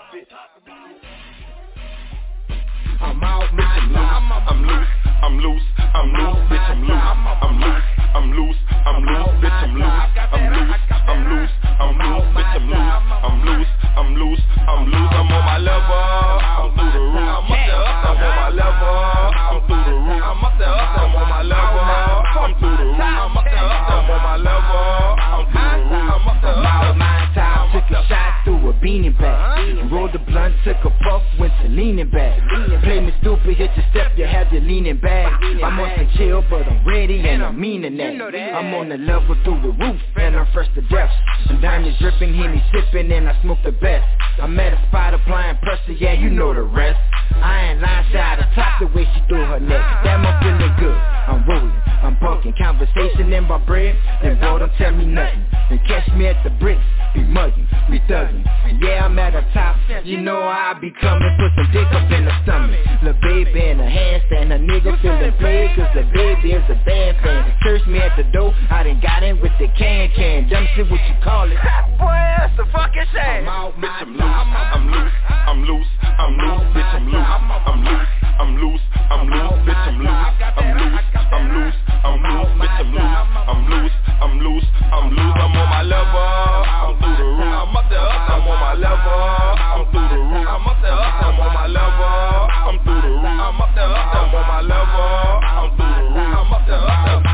I'm out my top. I'm loose, I'm loose, I'm loose, bitch, I'm loose. I'm loose, I'm loose, I'm loose, bitch, I'm loose. I'm loose, I'm loose, I'm loose, bitch, I'm loose. I'm loose, I'm loose, I'm loose, I'm on my level. I'm through the roof. I'm up there, up there, I'm on my level. I'm through the roof. I'm up there, up there, I'm on my level. I'm through the roof. I'm up there, up there, I'm on my level. I'm through the roof. I'm up there, up there. Took a shot through a beanie bag. Rolled the blunt, took a puff, went to leaning back. Play me stupid, hit your step, you have your leaning back. I'm on some chill, but I'm ready and I'm meaning that. I'm on the level through the roof and I'm fresh to death. And diamonds dripping, Henny sipping and I smoke the best. I'm at a spot applying pressure, yeah, you know the rest. I ain't lying, shy to top the way she threw her neck. Damn, I'm feeling good, I'm rolling, I'm bunking. Conversation in my bread, then bro, don't tell me nothing. And catch me at the bricks, be mugging, be thugging. Yeah, I'm at the top, you know I be coming. Put some dick up in the stomach. Lil' baby in a handstand, a nigga feeling played, cause the baby is a band fan. Search me at the door, I done got in with the can-can. Dumb shit, what you call it? Boy, that's the fucking shit. I'm out my I'm loose, I'm loose, I'm loose, bitch, I'm loose. I'm loose, I'm loose, I'm loose, bitch, I'm loose. I'm loose, I'm loose, I'm loose, bitch, I'm loose. I'm loose, I'm loose, I'm loose, I'm on my level. I'm through the roof. I'm up there, up there, I'm on my level. I'm through the roof. I'm up there, up there, I'm on my level. I'm through the roof. I'm up there, up there, I'm on my level. I'm through the roof. I'm up there, up there.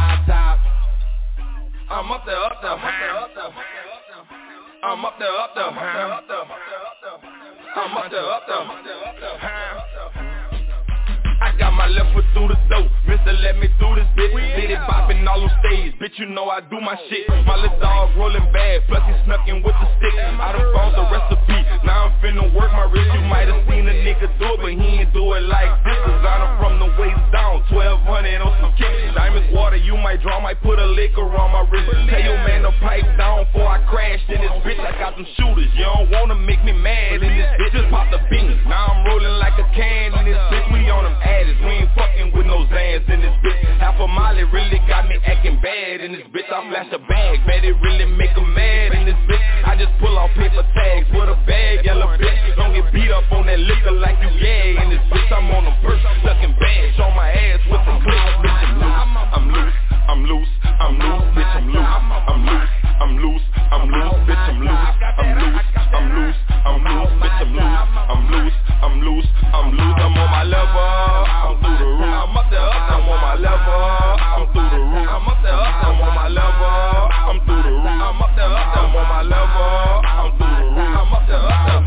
I'm up there, up there, up there, up there. I'm up there, up there, up there, up there. I'm up there, up there. I got my left foot through the door, mister let me through this bitch. Did it bopping all on stage, bitch you know I do my shit. My little dog rolling bad, plus he snuck in with the stick. I done found the recipe, now I'm finna work my wrist. You might have seen a nigga do it, but he ain't do it like this. Cause I done from the waist down, twelve hundred on some kicks. Diamonds water, you might draw, might put a liquor on my wrist. Tell your man to pipe down before I crashed in this bitch. I got some shooters, you don't wanna make me mad in this bitch. Just pop the beans, now I'm rolling like a can in this bitch. We on them addicts, we ain't fucking with no Zans in this bitch. Half a molly really got me acting bad in this bitch. I flash a bag, bet it really make 'em mad in this bitch. I just pull off paper tags with a bag, yellow bitch. Don't get beat up on that liquor like you yeah in this bitch. I'm on a purse, sucking bags on my ass with some clicks, bitch. I'm loose, I'm loose, I'm loose, bitch. I'm loose, I'm loose, I'm loose, I'm loose, bitch. I'm loose, I'm loose, I'm loose, I'm loose, bitch. I'm loose, I'm loose, I'm loose, I'm loose. I'm on my level. I'm through the roof. I'm up there, up there, I'm on my level. I'm through the roof. I'm up there, up there, I'm on my level. I'm through the roof. I'm up there, up there, I'm on my level. I'm through the roof. I'm up there, up there.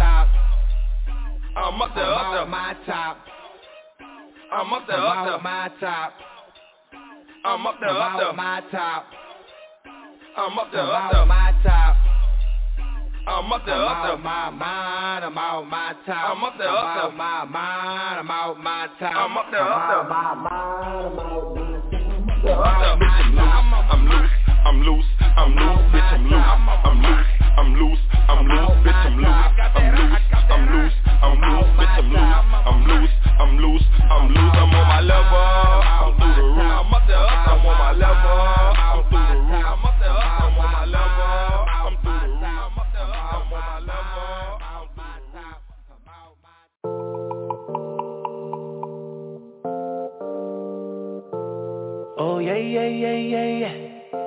I'm up there, up there. My top. I'm up there, up there. My top. I'm up there, up there. My top. I'm up there, up there. My top. I'm up there, up there. My mind, I'm out my top. I'm up there, up there. My mind, I'm out my top. I'm up there, up there. My mind, I'm out my top. I'm loose, I'm loose, I'm loose, bitch. I'm loose, I'm loose, I'm loose, I'm loose, bitch. I'm loose, I'm loose, I'm loose, I'm loose, bitch. I'm loose, I'm loose, I'm loose, I'm loose. I'm on my level. I'm through the roof. I'm up there, up there. I'm on my level. I'm through the roof. I'm up there, up there. I'm on my level. I'm through the roof. I'm up there, up there. I'm on my level. Oh yeah, yeah, yeah, yeah, yeah.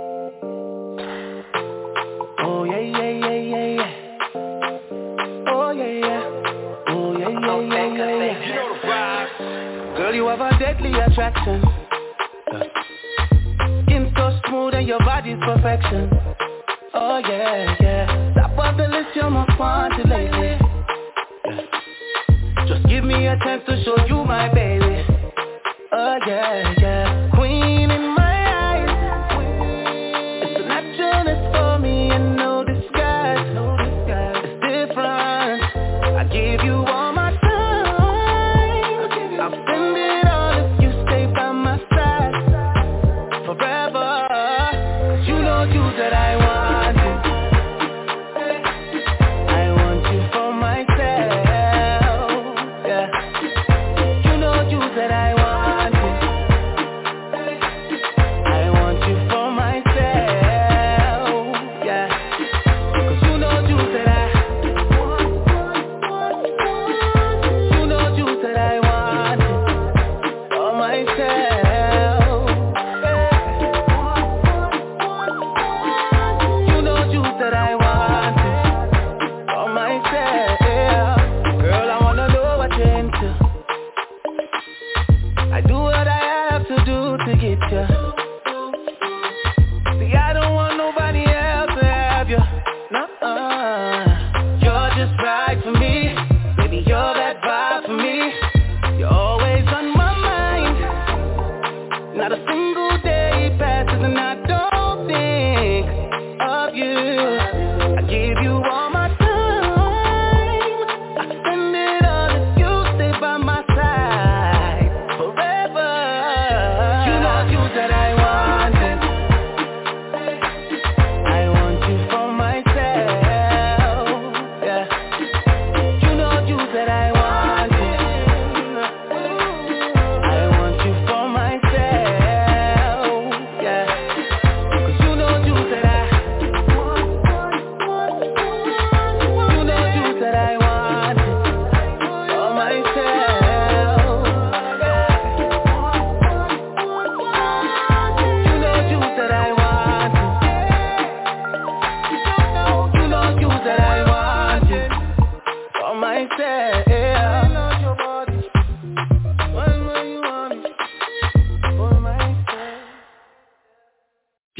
Oh yeah, yeah, yeah, yeah, yeah. Oh yeah, yeah. Oh yeah, yeah, yeah, yeah, yeah. You know the vibes. Girl, you have a deadly attraction. Uh. Skin so smooth and your body's perfection. Oh yeah, yeah. Top of the list, you're most wanted lately. Yeah. Just give me a chance to show you my baby. Oh yeah, yeah. Queen in my eyes. It's a naturalist for me and no disguise. It's different. I give you all my time. I'll spend it all if you stay by my side forever. You know you that I want you.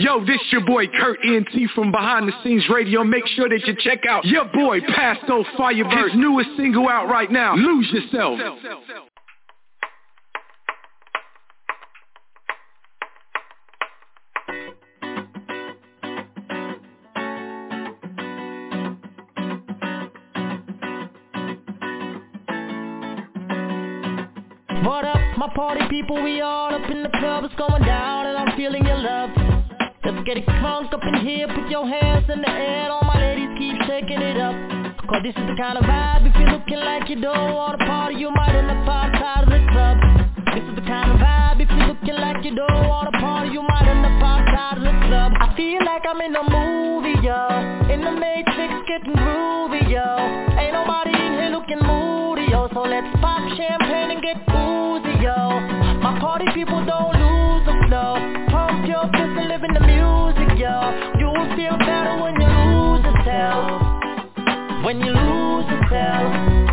Yo, this your boy Kurt E N T from Behind the Scenes Radio. Make sure that you check out your boy Pasto Firebird. His newest single out right now, Lose Yourself. What up, my party people, we all up in the club, it's going down and I'm feeling your love. Let's get it crunk up in here, put your hands in the air, all my ladies keep shaking it up. Cause this is the kind of vibe, if you're looking like you don't wanna party, you might end up outside of the club. This is the kind of vibe, if you're looking like you don't wanna party, you might end up outside of the club. I feel like I'm in a movie, yo, in the Matrix getting groovy, yo. Ain't nobody in here looking moody, yo, so let's pop champagne and get boozy, yo. My party people don't lose the flow. Pump your fist and live in the music, yo. You will feel better when you lose yourself. When you lose yourself.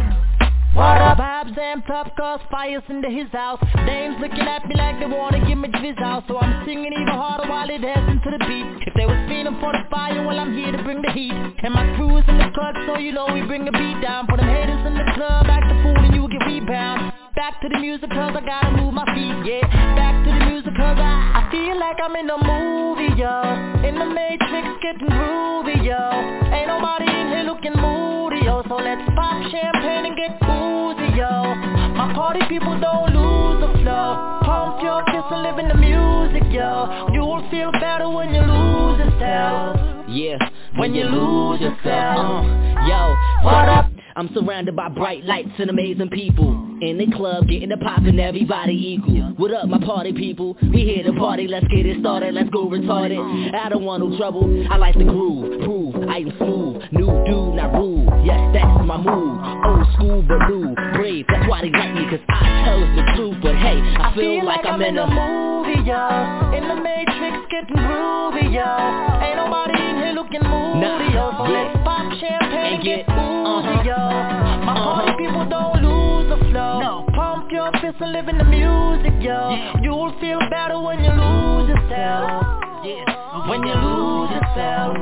What up? Vibes amped up cause fire's into his house. Dames looking at me like they wanna give me his house. So I'm singing even harder while it heads into the beat. If they was feeling for the fire, well I'm here to bring the heat. And my crew is in the club, so you know we bring the beat down. For them haters in the club, act the fool and you get rebound. Back to the music cause I gotta move my feet, yeah. Back to the music cause I, I feel like I'm in a movie, yo. In the Matrix getting groovy, yo. Ain't nobody in here looking moody, yo. So let's pop champagne and get boozy, yo. My party people don't lose the flow. Pump your fist and live in the music, yo. You will feel better when you lose yourself. Yeah, when you lose yourself. Uh, yo, what up? I'm surrounded by bright lights and amazing people. In the club, getting it poppin', everybody equal. What up, my party people? We here to party, let's get it started, let's go retarded. I don't want no trouble, I like the groove, prove I am smooth, new dude, not rude. Yes, that's my move, old school but new, brave. That's why they like me, cause I chose the truth. But hey, I, I feel, feel like, like I'm in a movie, yo. In the Matrix, getting groovy, yo. Ain't nobody in here looking moody, nah, yo. So yeah. Let's pop champagne and get boozy, uh-huh. yo. My party uh-huh. people don't lose the flow. No. Pump your fist and live in the music, yo. Yeah. You will feel better when you lose yourself. Yeah. When you lose yourself.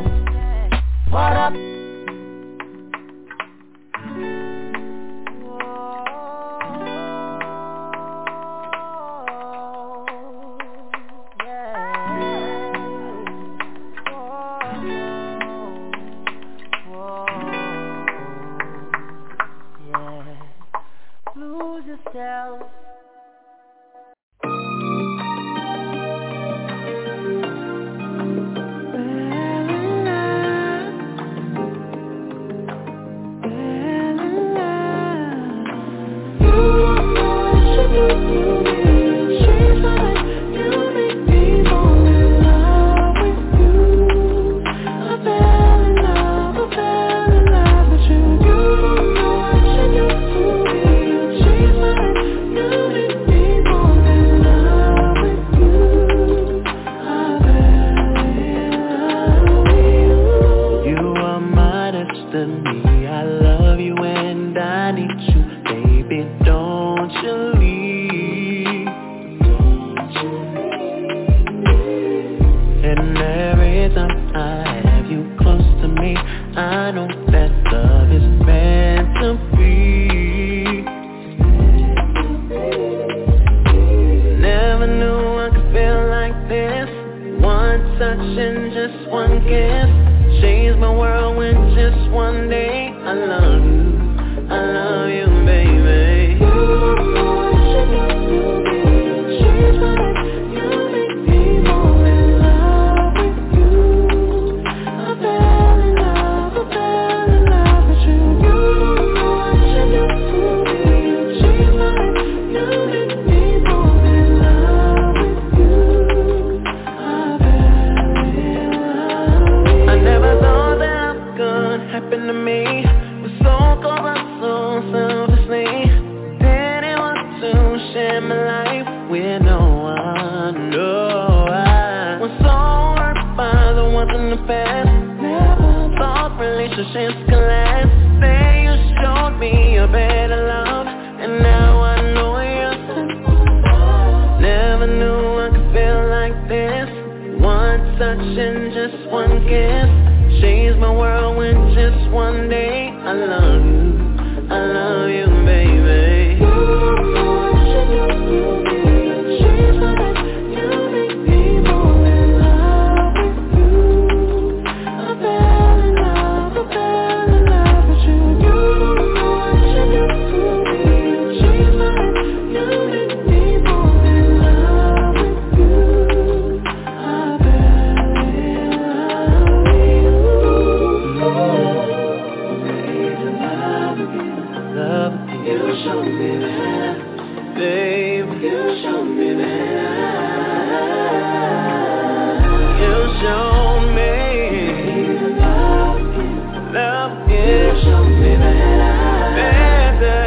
What up? Lose yourself. touch and just one kiss changed my world in just one day. I love you, I love you, baby. You don't know what you do to me. You changed my life, you make me more in love with you. I fell in love, I fell in love with you. You don't know what you do to me. You changed my life, you make me more in love with you. I fell in love with you. Love you, you show me that, babe. You show me that. You show me love, love. You show me that, better.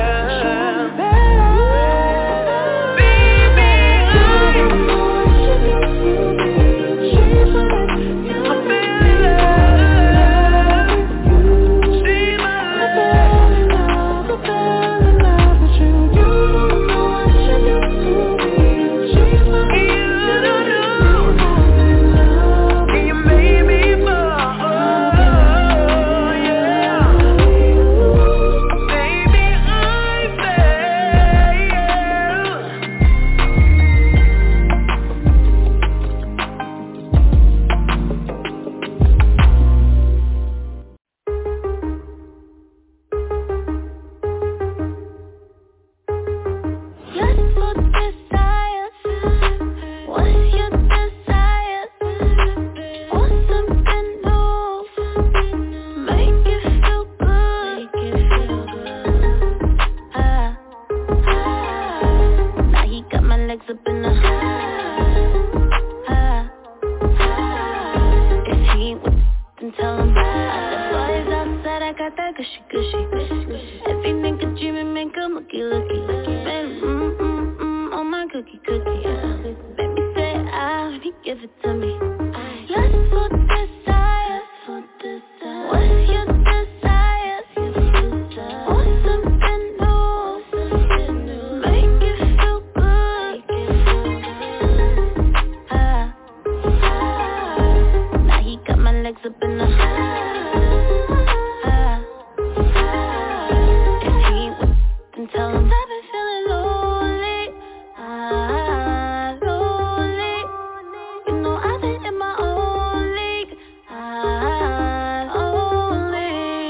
Baby, I don't know what you do to me. You changed my life. You feel in love with you. See my love. I fell in love with you. You don't know what you do to me. You changed my life. You don't know. And you made me fall. Oh, yeah. Baby, I Just for desire, what's your desire? Want something new, make it feel good. Ah, ah. Now he got my legs up in the ah, ah. If he ain't with then tell him. I got boys outside, I got that gushy gushy. Every nigga dreaming, make him looky looky. Man, mm mm mm, on my cookie cookie. Yeah. Baby say ah, when he give it to me. Lust for desire, what's your desire? Want something new, make it feel good. Ah, ah. Now he got my legs up in the ah, ah. If he ain't with then tell him I've been feeling lonely, ah, lonely. You know I've been in my own league, ah, only.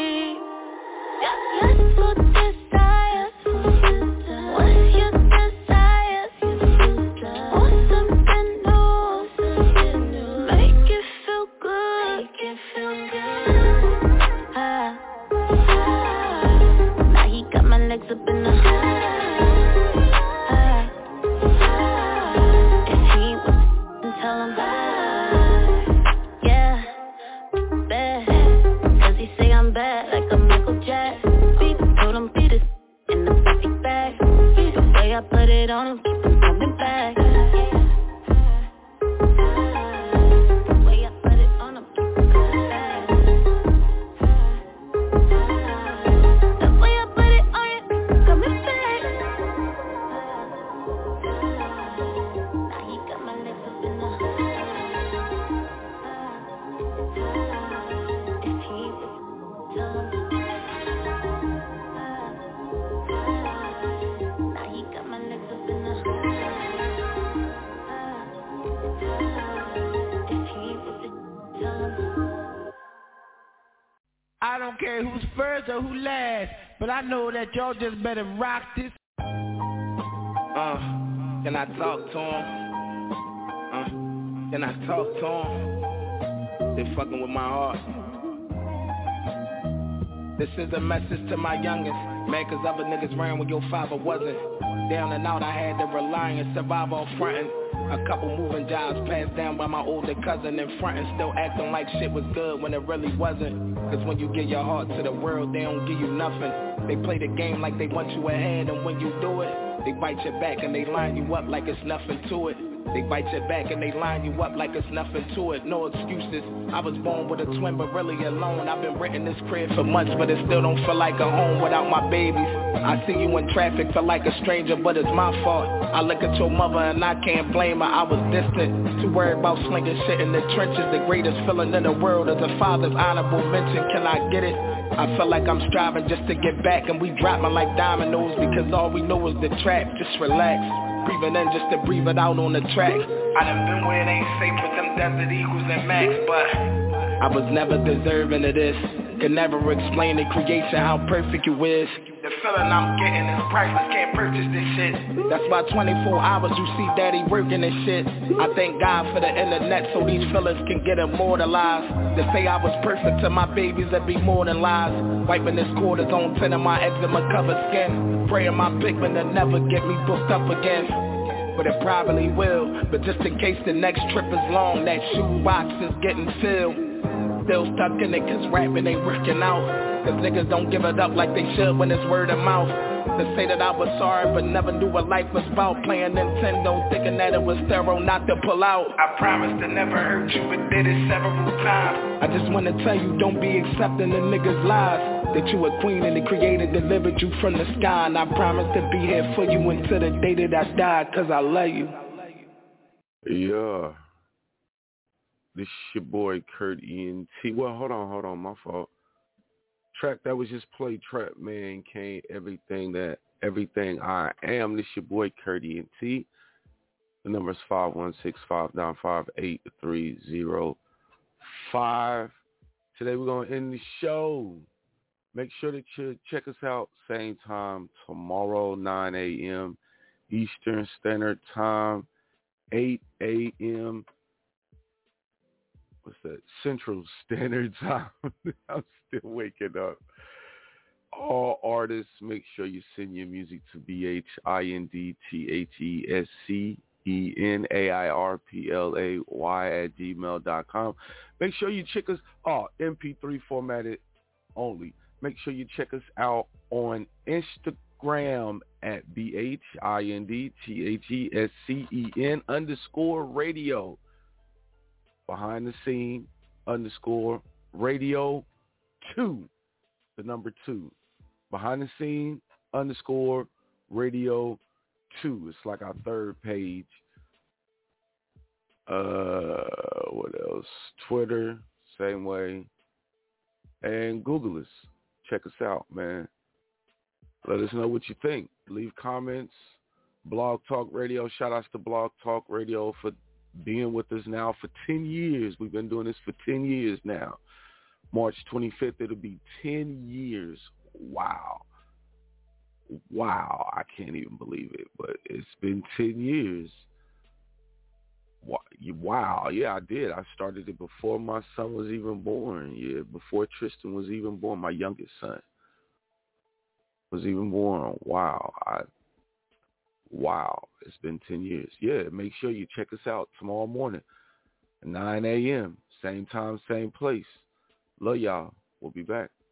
Lust for desire, what's your desire? Want something new, make it feel good. Ah, ah. Now he got my legs up in the ah, ah. If he ain't with then tell him yeah, bad. Cause he say I'm bad like a Michael Jackson. Beat, told him beat it in the plastic bag. The way I put it on him, keep him coming back. The way I put it on him, keep him coming back. The way I put it on you, coming back. Now he got my legs up in the if he ain't with tell him. Now he got my legs up in the if he ain't with it, tell him. I don't care who's first or who last, but I know that y'all just better rock this. Uh, can I talk to him? Uh, can I talk to him? They fucking with my heart. This is a message to my youngest, man, cause other niggas ran when your father wasn't. Down and out I had to rely and survive off frontin'. A couple moving jobs passed down by my older cousin and frontin', still acting like shit was good when it really wasn't. Cause when you give your heart to the world, they don't give you nothing. They play the game like they want you ahead, and when you do it, they bite your back and they line you up like it's nothing to it. They bite your back and they line you up like it's nothing to it, no excuses. I was born with a twin but really alone. I've been renting this crib for months but it still don't feel like a home without my babies. I see you in traffic, feel like a stranger but it's my fault. I look at your mother and I can't blame her, I was distant. Too worried about slinging shit in the trenches. The greatest feeling in the world is a father's honorable mention. Can I get it? I feel like I'm striving just to get back and we dropping like dominoes because all we know is the trap. Just relax. Breathing in just to breathe it out on the track. I done been where it ain't safe with them Desert Eagles and Max, but I was never deserving of this. Could never explain the creation, how perfect you is. The feeling I'm getting is priceless, can't purchase this shit. That's why twenty-four hours you see daddy working this shit. I thank God for the internet so these feelings can get immortalized. To say I was perfect to my babies, that'd be more than lies. Wiping this cortisone, tinting my eczema covered skin. Praying my pigment to never get me booked up again. But it probably will. But just in case the next trip is long, that shoebox is getting filled. Still stuck in it cause rapping ain't working out. Cause niggas don't give it up like they should when it's word of mouth. To say that I was sorry but never knew what life was about. Playing Nintendo thinking that it was thorough not to pull out. I promised to never hurt you but did it several times. I just wanna tell you don't be accepting the niggas' lies. That you a queen and the creator delivered you from the sky. And I promise to be here for you until the day that I die cause I love you. Yeah. This your boy Kurt E N T. Well, hold on, hold on, my fault. Track that was just played, Trap Man Kane, everything that, everything I am. This your boy Kurt E N T. The number is five one six, five nine five, eight three zero five. Today we're going to end the show. Make sure that you check us out same time tomorrow, nine a.m. Eastern Standard Time, eight a.m. What's that? Central Standard Time. I'm still waking up. All artists, make sure you send your music to B H I N D T H E S C E N A I R P L A Y at gmail dot com. Make sure you check us out, oh, M P three formatted only. Make sure you check us out on Instagram at B H I N D T H E S C E N underscore radio. Behind the scene underscore radio two, the number two. Behind the scene underscore radio two. It's like our third page. Uh, what else? Twitter, same way. And Google us. Check us out, man. Let us know what you think. Leave comments. Blog Talk Radio. Shout outs to Blog Talk Radio for being with us now for ten years. We've been doing this for ten years now. March twenty-fifth, it'll be ten years. Wow. Wow. I can't even believe it, but it's been ten years. Wow. Yeah, I did. I started it before my son was even born. Yeah, before Tristan was even born. My youngest son was even born. Wow. I Wow, it's been ten years. Yeah, make sure you check us out tomorrow morning, nine a.m., same time, same place. Love y'all. We'll be back.